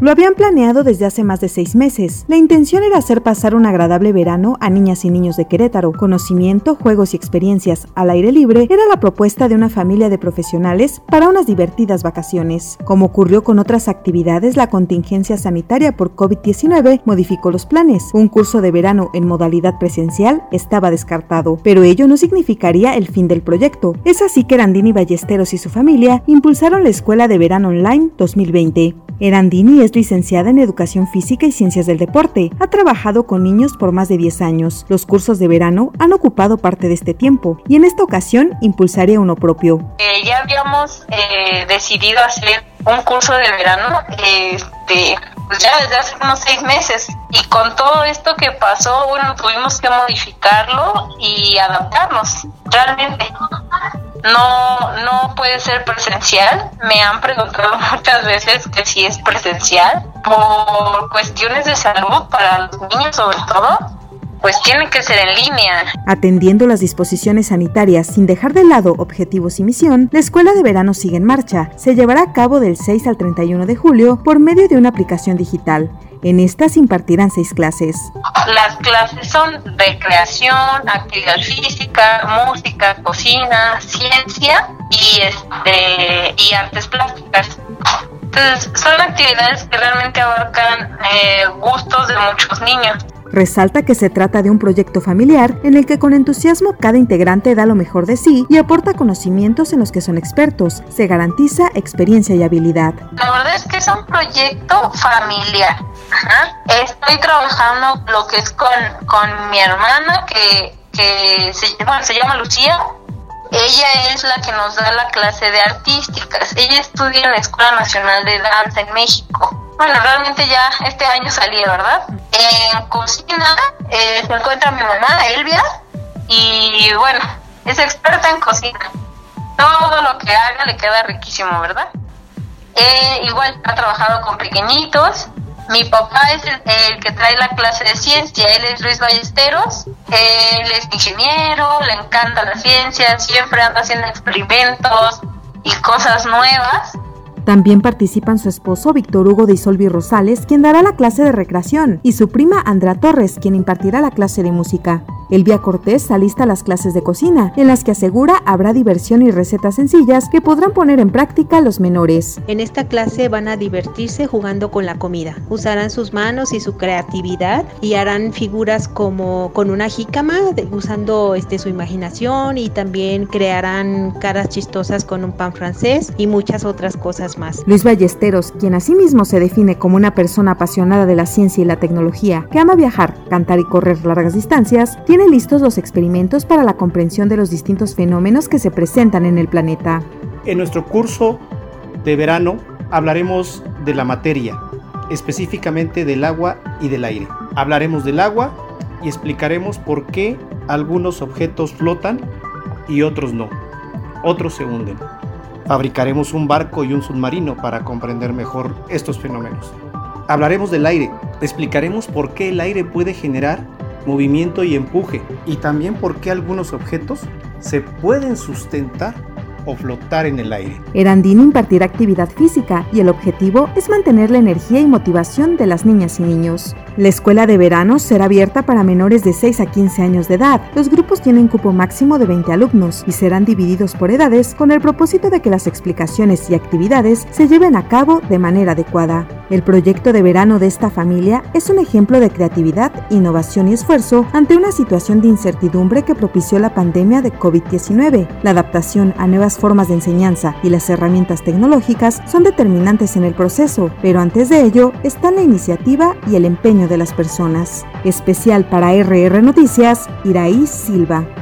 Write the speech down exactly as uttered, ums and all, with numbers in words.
Lo habían planeado desde hace más de seis meses. La intención era hacer pasar un agradable verano a niñas y niños de Querétaro. Conocimiento, juegos y experiencias al aire libre era la propuesta de una familia de profesionales para unas divertidas vacaciones. Como ocurrió con otras actividades, la contingencia sanitaria por COVID diecinueve modificó los planes. Un curso de verano en modalidad presencial estaba descartado, pero ello no significaría el fin del proyecto. Es así que Erandini Ballesteros y su familia impulsaron la Escuela de Verano Online dos mil veinte. Erandini es licenciada en Educación Física y Ciencias del Deporte. Ha trabajado con niños por más de diez años. Los cursos de verano han ocupado parte de este tiempo y en esta ocasión impulsaría uno propio. Eh, ya habíamos eh, decidido hacer un curso de verano este, pues ya desde hace unos seis meses y con todo esto que pasó, bueno, tuvimos que modificarlo y adaptarnos. Realmente no, no puede ser presencial. Me han preguntado muchas veces que si es presencial por cuestiones de salud para los niños sobre todo. Pues tiene que ser en línea. Atendiendo las disposiciones sanitarias sin dejar de lado objetivos y misión, la Escuela de Verano sigue en marcha. Se llevará a cabo del seis al treinta y uno de julio por medio de una aplicación digital. En esta se impartirán seis clases. Las clases son recreación, actividad física, música, cocina, ciencia y, este, y artes plásticas. Entonces, son actividades que realmente abarcan eh, gustos de muchos niños. Resalta que se trata de un proyecto familiar en el que con entusiasmo cada integrante da lo mejor de sí y aporta conocimientos en los que son expertos. Se garantiza experiencia y habilidad. La verdad es que es un proyecto familiar. Ajá. Estoy trabajando lo que es con, con mi hermana que, que se, bueno, se llama Lucía. Ella es la que nos da la clase de artísticas. Ella estudia en la Escuela Nacional de Danza en México. Bueno, realmente ya este año salí, ¿verdad? En cocina eh, se encuentra mi mamá, Elvia, y bueno, es experta en cocina. Todo lo que haga le queda riquísimo, ¿verdad? Eh, igual ha trabajado con pequeñitos. Mi papá es el, el que trae la clase de ciencia, él es Luis Ballesteros, él es ingeniero, le encanta la ciencia, siempre anda haciendo experimentos y cosas nuevas. También participan su esposo Víctor Hugo de Isolvi Rosales, quien dará la clase de recreación, y su prima Andrea Torres, quien impartirá la clase de música. Elvia Cortés alista las clases de cocina, en las que asegura habrá diversión y recetas sencillas que podrán poner en práctica los menores. En esta clase van a divertirse jugando con la comida. Usarán sus manos y su creatividad y harán figuras como con una jícama, de, usando este, su imaginación, y también crearán caras chistosas con un pan francés y muchas otras cosas más. Luis Ballesteros, quien asimismo se define como una persona apasionada de la ciencia y la tecnología, que ama viajar, cantar y correr largas distancias, tiene listos los experimentos para la comprensión de los distintos fenómenos que se presentan en el planeta. En nuestro curso de verano hablaremos de la materia, específicamente del agua y del aire. Hablaremos del agua y explicaremos por qué algunos objetos flotan y otros no, otros se hunden. Fabricaremos un barco y un submarino para comprender mejor estos fenómenos. Hablaremos del aire, explicaremos por qué el aire puede generar movimiento y empuje, y también por qué algunos objetos se pueden sustentar o flotar en el aire. Erandini impartirá actividad física y el objetivo es mantener la energía y motivación de las niñas y niños. La escuela de verano será abierta para menores de seis a quince años de edad. Los grupos tienen cupo máximo de veinte alumnos y serán divididos por edades con el propósito de que las explicaciones y actividades se lleven a cabo de manera adecuada. El proyecto de verano de esta familia es un ejemplo de creatividad, innovación y esfuerzo ante una situación de incertidumbre que propició la pandemia de COVID diecinueve. La adaptación a nuevas formas de enseñanza y las herramientas tecnológicas son determinantes en el proceso, pero antes de ello está la iniciativa y el empeño de las personas. Especial para R R Noticias, Iraí Silva.